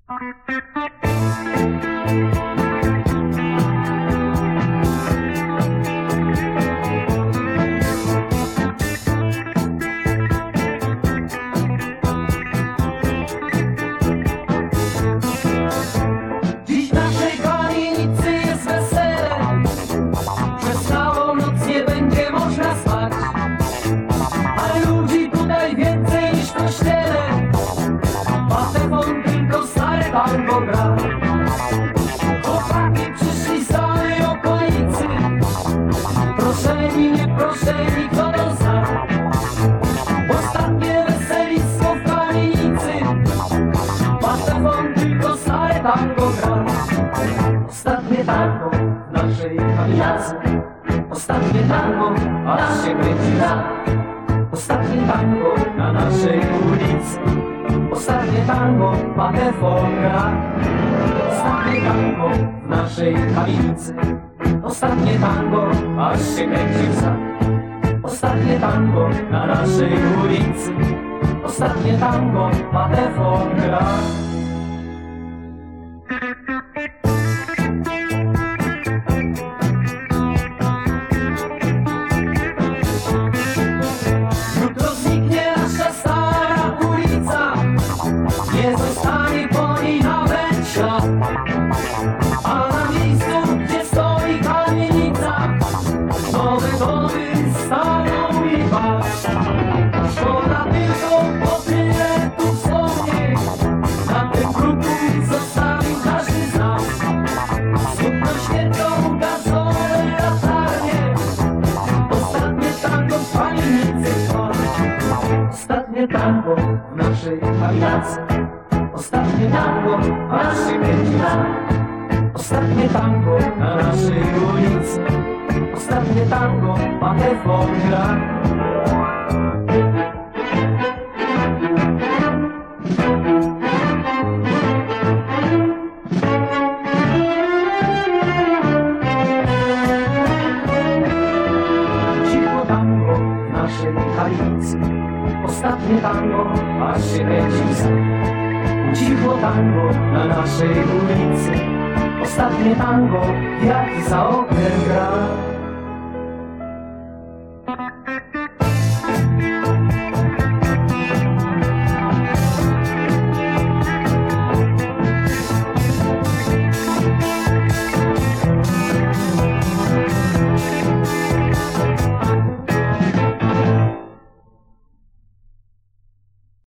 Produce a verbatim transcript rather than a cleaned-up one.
Dziś w naszej kamienicy jest wesele, przez całą noc nie będzie można spać, ale ludzi tutaj więcej niż w kościele. Patefon tylko stare tango gra. Chłopaki przyszli z całej okolicy, proszeni, nieproszeni, kto to zna. Ostatnie weselisko w kamienicy, Patefon tylko stare tango gra. Ostatnie tango w naszej kamienicy, ostatnie tango, aż się kręci za. Ostatnie tango na naszej ulicy, ostatnie tango Patefon gra. Ostatnie tango w naszej kamienicy, ostatnie tango, aż się kręci za. Ostatnie tango na naszej ulicy, ostatnie tango Patefon gra. Jutro zniknie nasza stara ulica, nie zostanie po niej nawet ślad, a na miejscu, gdzie stoi kamienica, nowe domy staną i patrz. Szkoda tylko po tyle tu wspomnień, na tym kruku zostawił każdy z nas. Smutno świecą gazowe latarnie, ostatnie tango w kamienicy trwa. Ostatnie tango w naszej kamienicy, ostatnie tango, aż się kręci za. Ostatnie tango na naszej ulicy, ostatnie tango Patefon gra. Cicho tango w naszej kamienicy, ostatnie tango, aż się kręci za. Cicho tango na naszej ulicy, ostatnie tango, jak za oknem gra.